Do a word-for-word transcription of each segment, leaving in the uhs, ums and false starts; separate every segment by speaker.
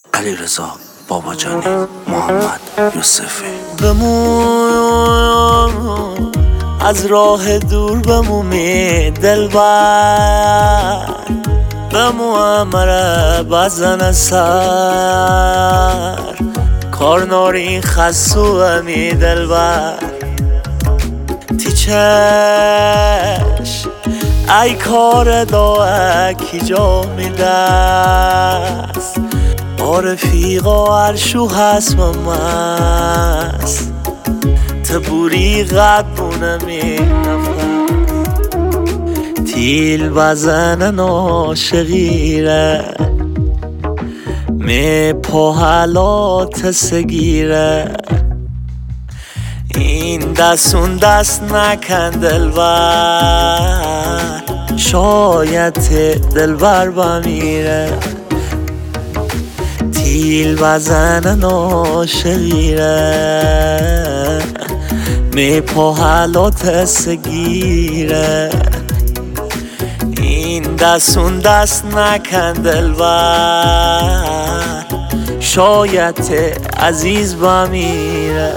Speaker 1: علیرضا باباجانی، محمد یوسفی.
Speaker 2: بمون از راه دور بمومی دلبر، بمون مرا بزن سر کار ناری خسو امی دلبر. تیچش ای کار دا کی جا میدست رفیقا عرشو هست ممست تبوری قدبونه می نفر تیل بزن ناشغیره می پاهلات سگیره این دستون دست نکن دلبر شاید دلبر بمیره تیل بزن ناشغیره می پاهلات سگیره این دستون دست نکن دلبر شاید عزیز بمیره.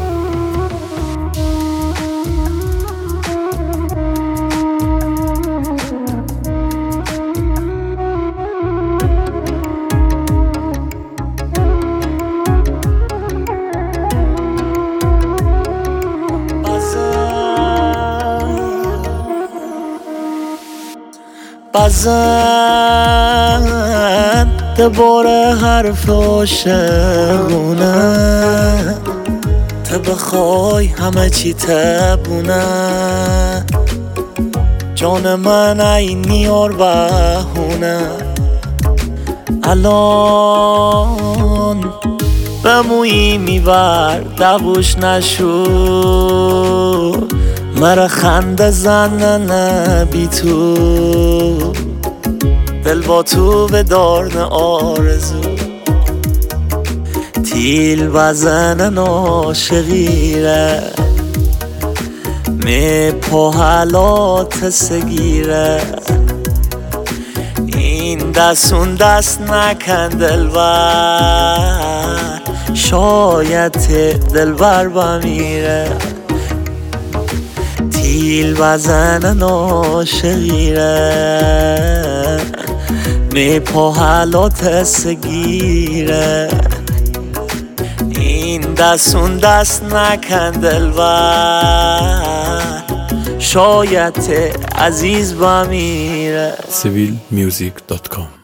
Speaker 2: بزن دباره حرف عاشقونه تو بخوای همه چی تبونه جان من ای نیار بهونه الان بمویی میبر دبوش نشو مرا خنده زننه بی تو دل با تو به دارن آرزو تیل بزن ناشغیره می پاهلات سگیره این دستون دست نکن دلبر شاید دلبر بمیره تیل بزن ناشغیره می پاهلات سگیره این دستون دست نکن دلبر شاید عزیز بمیره.
Speaker 3: سیویل میوزیک دات کام